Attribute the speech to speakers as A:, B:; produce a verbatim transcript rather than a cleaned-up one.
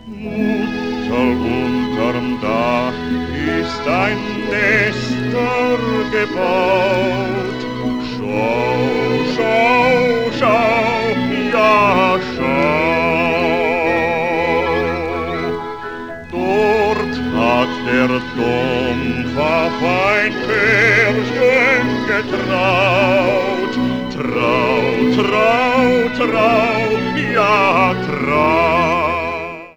A: Mutter, unterm Dach ist ein Nester gebaut. Schau, schau, schau, ja, schau. Dort hat der Dompf ein Pärchen getraut. Trau, trau, trau, ja, trau.